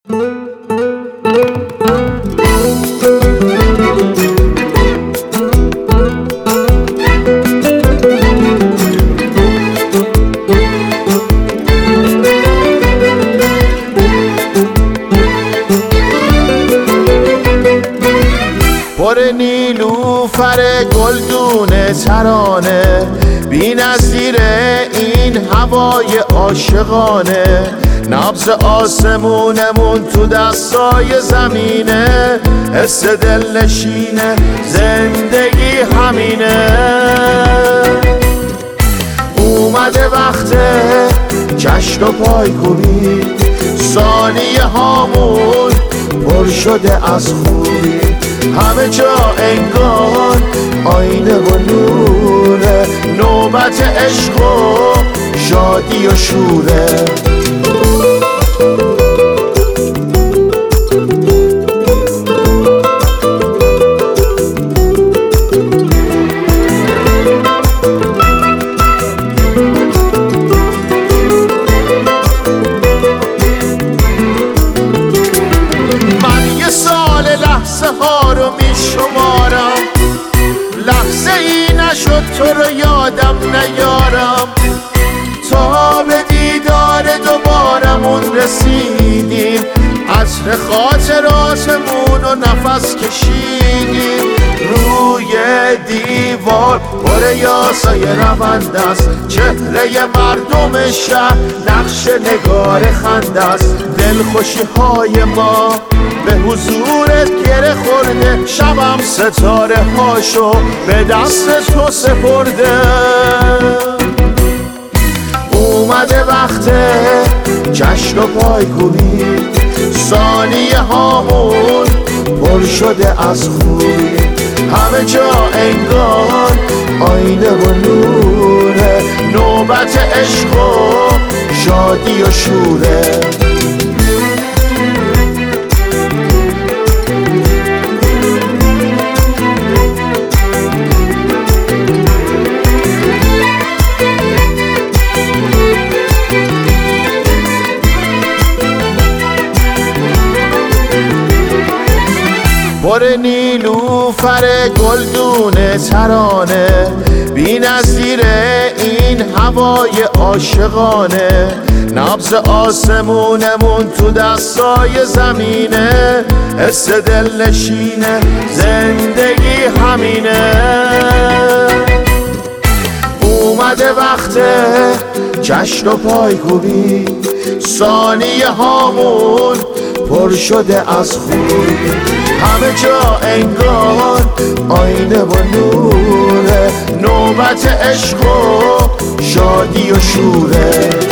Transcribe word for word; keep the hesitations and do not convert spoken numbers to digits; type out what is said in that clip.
پر نیلوفر گلدون ترانه بی نظیر این هوای عاشقانه، نبض آسمونمون تو دستای زمینه، حس دلنشینه زندگی همینه. اومده وقت جشن و پایکوبی، ثانیه هامون پر شده از خوبی، همه جا انگار آینه و نوره، نوبت عشق و شادی و شوره. لحظه ها رو می شمارم، لحظه ای نشد تو رو یادم نیارم، تا به دیدار دوبارمون رسیدیم، عطر خاطراتمون رو نفس کشیدیم. روی دیوار پر یاسای رونده است، چهره مردم شهر نقش نگار خنده است، دلخوشی های ما به حضورت گره خورده، شبم ستاره هاشو به دست تو سپرده. اومده وقت جشن و پایکوبی، ثانیه هامون پر شده از خوبی، همه جا انگار آینه و نوره، نوبت عشق و شادی و شوره. پر نیلوفر گلدون ترانه بی نظیر این هوای عاشقانه، نبض آسمونمون تو دستای زمینه، حس دلنشینه زندگی همینه. اومده وقت جشن و پایکوبی، ثانیه هامون پر شده از خوبی، همه جا انگار آینه و نوره، نوبت عشق و شادی و شوره.